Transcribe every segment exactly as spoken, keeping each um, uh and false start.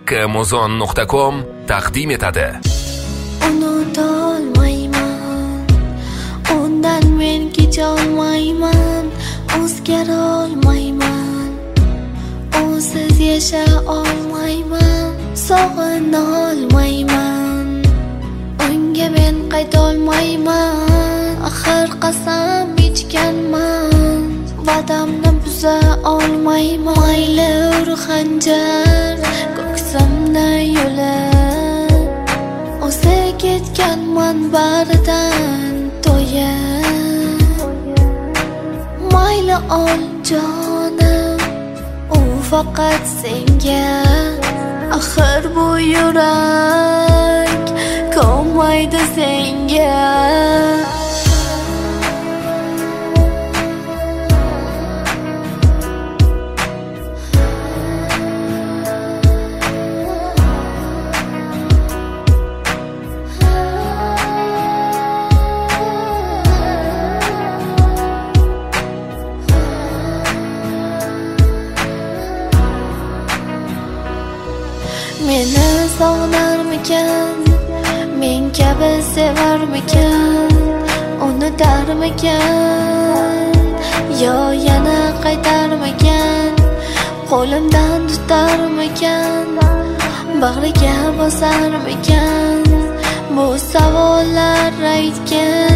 muzon nuqta com taqdim etadi. Unutolmayman, undan men kecholmayman, o'zgara olmayman, o'siz yasha olmayman, sog'ina olmayman, unga men qaytolmayman, axir qasam ichganman, va'damni buza olmayman. Mayli ur xanjar ko'ksimni yo'lib, o'zi ketganman baridan to'yib. Mayli ol jonim, u faqat senga, axir bu yurak ko'nmaydi senga. Meni sog'inarmikan, men kabi sevarmikan, uni darmikan, yo yana qaytarmikan, qo'limdan tutarmikan, bag'riga bosarmikan, bu savollar aytgan,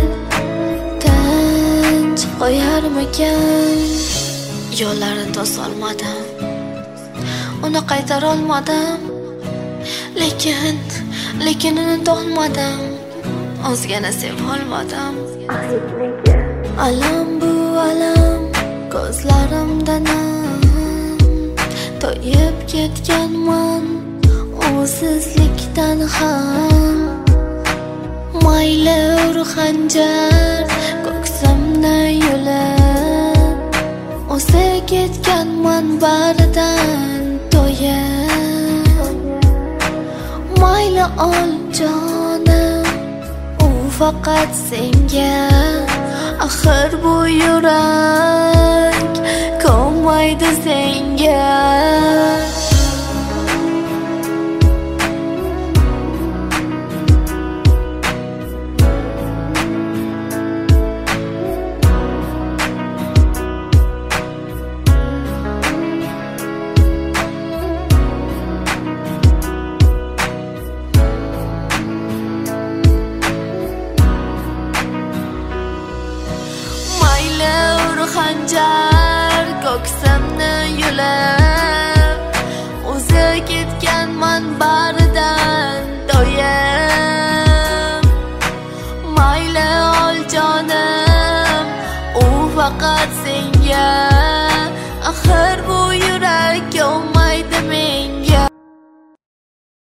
tinch qo'yarmikan. Yo'llarini to'solmadim, uni qaytara olmadim, lekin lekin uni topmadim, o'zgani seva olmadim. Alam bu alam, ko'zlarimda nam, to'yib ketganman o'sizlikdan ham. Mayli ur xanjar ko'ksimni yo'lib, o'zi ketganman baridan to'yib. Mayli ol jonim, u faqat senga, axir bu yurak ko'nmaydi